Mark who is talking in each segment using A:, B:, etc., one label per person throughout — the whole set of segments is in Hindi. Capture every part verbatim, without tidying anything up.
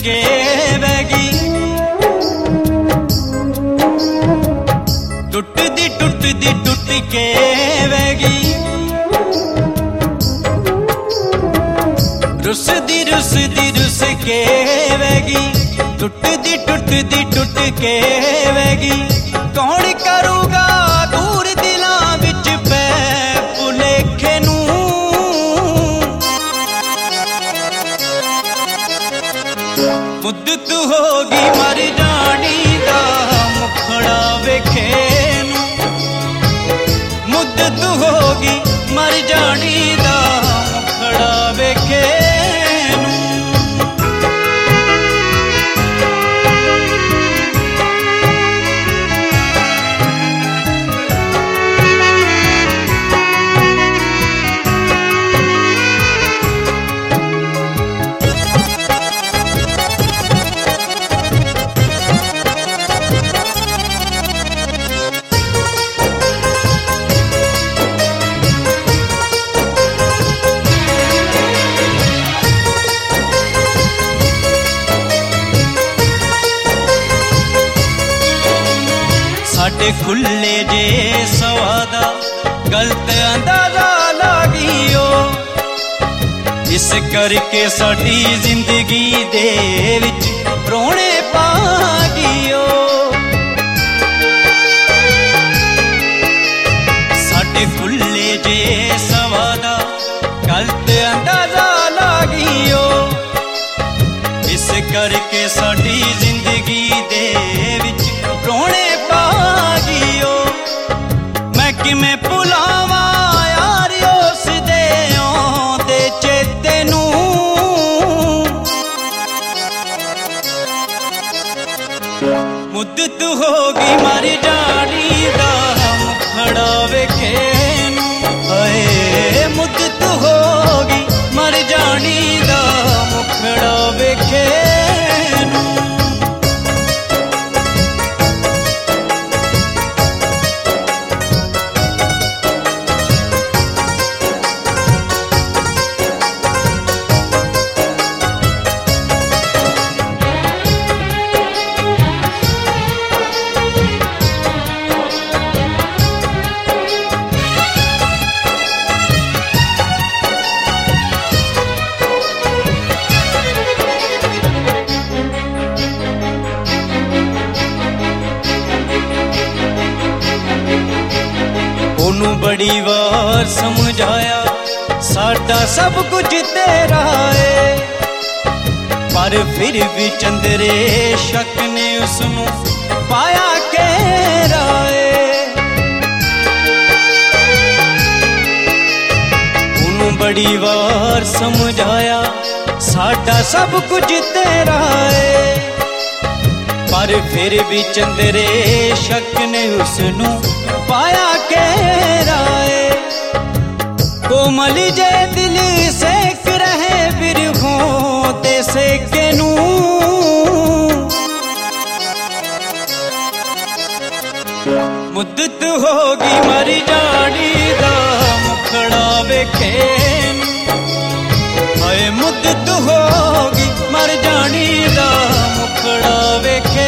A: के वैगी टुट दी टुट दी टुट के वैगी रुस दी रुस दी रुस के वैगी टुट दी टुट दी टुट के वैगी कौन करूगा दूर दिलां विच पै भुलेखे नू मुद्दत होगी मर जानी दा मुखड़ा वेखे नू मुद्दत होगी मर जानी दा मुखड़ा वेखे साडे खुले जे सवादा गलत अंदाजा लागियो इस करके साडी जिंदगी दे विच रोने पा गियो साडे खुले जे सवादा गलत अंदाजा लागियो इस करके साडी जिंदगी दे विच रोने पा गियो मैं किमें भुलावा यार उस दे औंदे चेते नू मुद्दत होगी मर जानी दा मुखड़ा वेखे नू हाय मुद्दत होगी मर जानी दा मुखड़ा वेखे नू बड़ी बार समझाया साडा सब कुछ तेरा है पर फिर भी चंदरे शक ने उसनू पाया केरा है उन्हों बड़ी बार समझाया साडा सब कुछ तेरा है पर फिर भी चंदरे शक ने उसनू पाया केरा है कोमल जे दिल सेक रहे बिरहों ते सेके नू मुद्दत होगी मर जानी दा मुखड़ा वेखे हाय मुद्दत होगी मर जानी दा मुखड़ा वेखे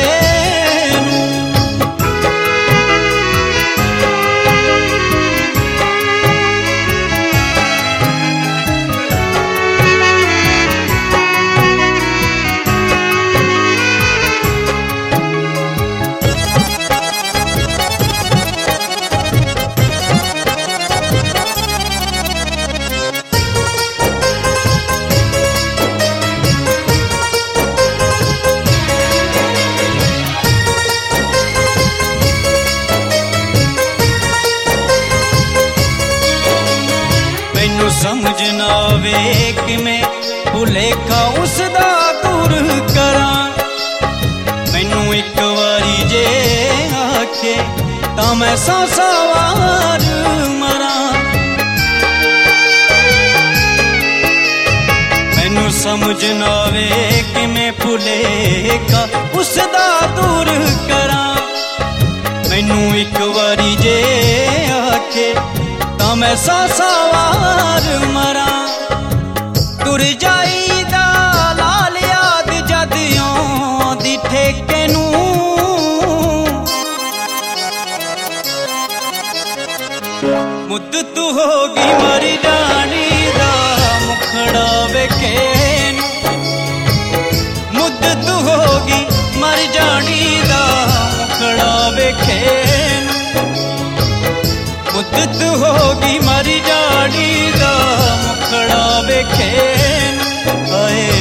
A: समझ ना वे कि मैं भुलेखा उसदा दूर करा मैनू एक वारी जे आखे तां मैं सौ सवार मरा मैनू समझ ना वे कि मैं भुलेखा उसदा दूर करा मैनू एक वारी जे आखे मैं सौ सवार मरा तुर जाई दा लाल याद जद ਵੇਖੇ ਨੂੰ। ਮੁੱਦਤ ਹੋ ਗਈ ਮਰ ਜਾਣੀ ਦਾ ਮੁਖੜਾ ਵੇਖੇ ਨੂੰ। ਮੁੱਦਤ ਹੋ ਗਈ ਮਰ ਜਾਣੀ ਦਾ ਮੁਖੜਾ ਵੇਖੇ ਨੂੰ। ਮੁੱਦਤ ਹੋ ਗਈ ਮਰ ਜਾਣੀ ਦਾ ਮੁਖੜਾ ਵੇਖੇ ਨੂੰ। ਹਾਏ